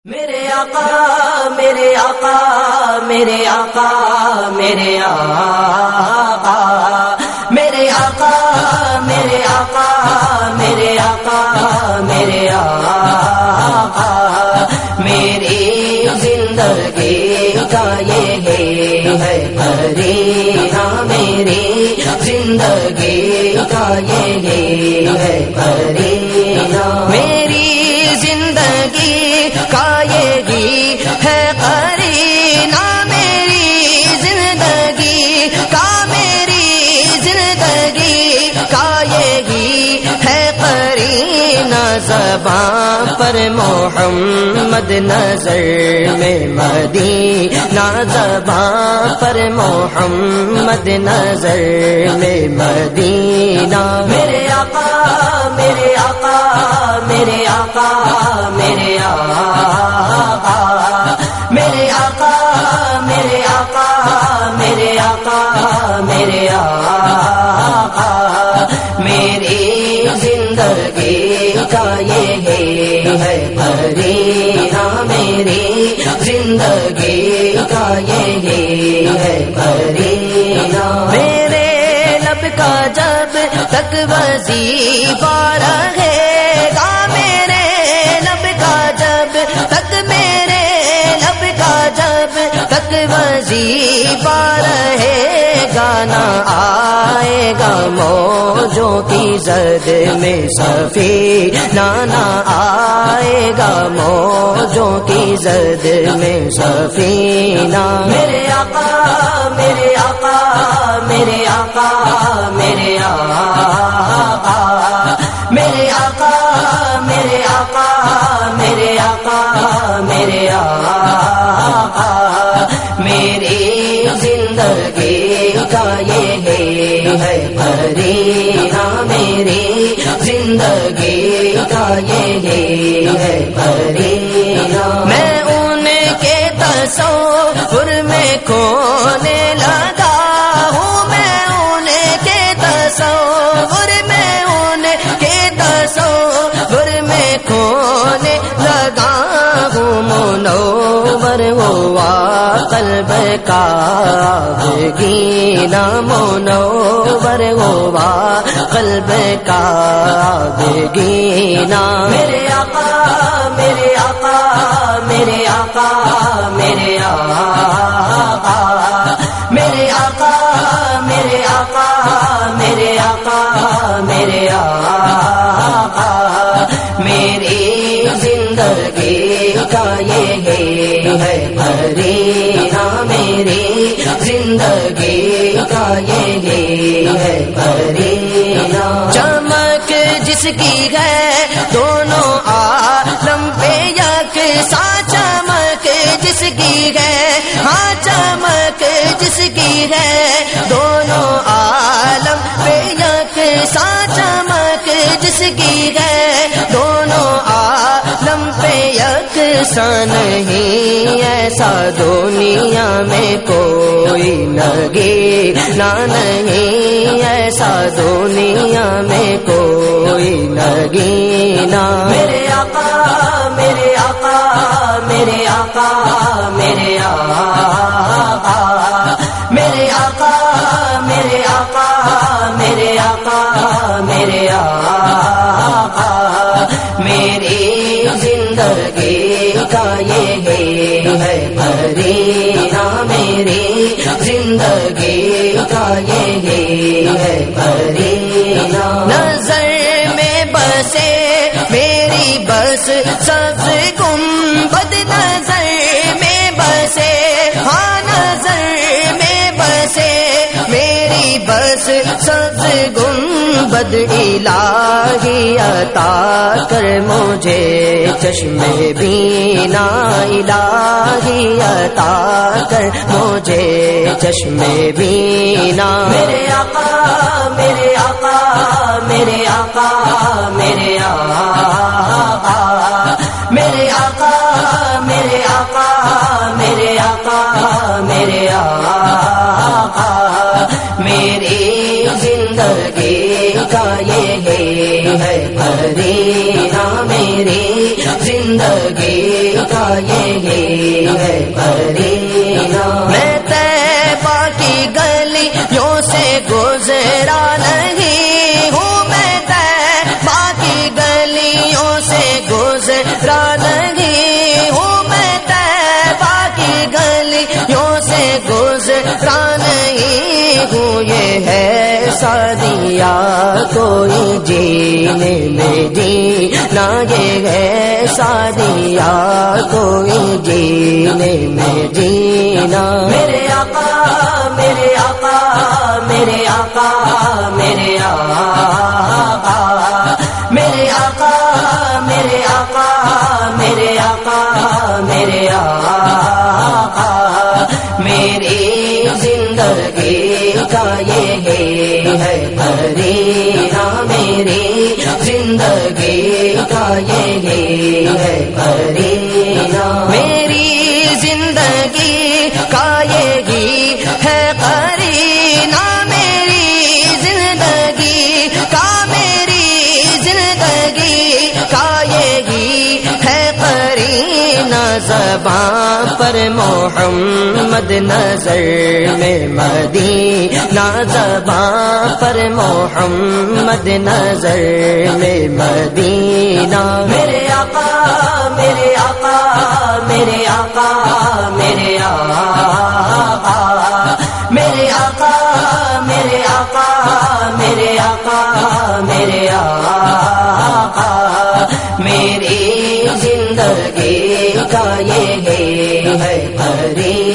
میرے آقا میرے آقا میرے آقا میرے آقا میرے آقا میرے آقا میرے آقا میرے آقا میری زندگی کا یہ ہے قرینہ میری زندگی کا یہ ہے قرینہ میری زندگی کا یہی ہے قرینہ میری زندگی کا یہی ہے قرینہ زبان پر محمد نظر میں مدینہ زبان پر محمد نظر میں مدینہ میرے آقا میرے آقا میرے آقا میرے آقا میرے آقا میرے آقا میرے آقا میرے آقا میری زندگی کا یہ ہے قرینہ میری زندگی کا یہ ہے قرینہ میرے لب کا جب تک وظیفہ رہے گا میرے لب کا جب تک میرے لب کا جب تک وظیفہ رہے گا نہ آئے گا موجوں کی زد میں سفینہ نہ آئے گا موجوں کی زد میں سفینہ میرے آقا میرے آقا میرے آقا میرے آقا میرے آقا میرے آقا میرے آقا میرے آقا میری زندگی کا یہ ہے قرینہ میری زندگی کا یہ ہے قرینہ میں ان کے تصور میں کھونے لگا ہوں میں ان کے تصور میں ان کے تصور میں کھونے لگا ہوں منور ہوا قلب کا گینا منور ہوا قلب کا گینا میرے آقا میرے آقا میرے آقا میرے آقا میرے آقا میرے آقا میرے آقا میرے آقا میری زندگی کا یہ ہے قرینہ میری زندگی کا یہ ہے قرینہ چمک جس کی ہے دونوں عالم پہ یکساں چمک جس کی ہے ہاں چمک جس کی ہے دونوں عالم پہ یکساں چمک جس کی ہے دونوں عالم پہ یکساں نہیں ایسا دنیا میں کوئی نگینا نہیں ایسا دنیا میں کوئی نگینا میرے آقا میرے آقا میرے آقا میرے آقا میرے آقا میرے آقا میرے آقا میرے آقا میری زندگی کا یہ ہے قرینہ میری زندگی کا یہ ہے قرینہ نظر میں بسے میری بس سبز گنبد نظر میں بسے ہاں نظر میں بسے میری بس سبز گنبد الہی عطا کر مجھے چشم بینا الہی عطا کر مجھے چشم بینا میرے آقا میرے آقا میرے آقا میرے آقا میرے آقا میرے آقا میرے آقا میرے آقا میری زندگی کا یہ ہے قرینہ میری زندگی کا یہی ہے قرینہ میں طیبہ کی گلیوں سے گزرا نہیں ہوں میں طیبہ کی گلیوں سے گزرا نہیں ہوں میں طیبہ کی گلیوں سے گزرا نہیں ہوں یہ ہے سعدیہ کوئی جینے میں جینا یہ ہے سعدیہ کوئی جینے میں جینا میرے آقا میرے آقا میرے آقا میرے آقا میرے آقا میرے آقا میرے آقا میرے آقا میری زندگی کا یہی ہے قرینہ میری زندگی کا یہی ہے قرینہ میری زندگی کا یہی ہے قرینہ میری زندگی کا یہی ہے قرینہ زبان پر محمد نظر میں مدینہ زبان پر محمد نظر میں مدینہ میرے آقا میرے آقا میرے آقا میرے آقا میرے آقا میرے آقا میرے آقا میرے آقا میری زندگی کا یہی ہے قرینہ